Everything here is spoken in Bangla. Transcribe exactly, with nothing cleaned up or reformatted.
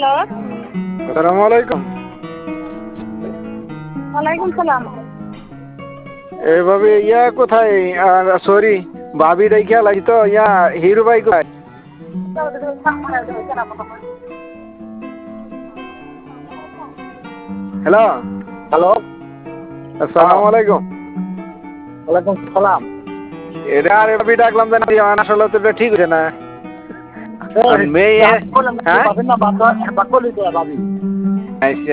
আসসালামু আলাইকুম। ওয়ালাইকুম সালাম। এভাবে ইয়া কোথায়? সরি, ভাবি রেখে লাগি তো ইয়া হিরু ভাই কোথায়? হ্যালো হ্যালো, আসসালামু আলাইকুম। ওয়ালাইকুম সালাম। এটা আর ভাবি ডাকলাম যে না আসলে তো এটা ঠিক হচ্ছে না। মেয়ে হ্যাঁ বাকি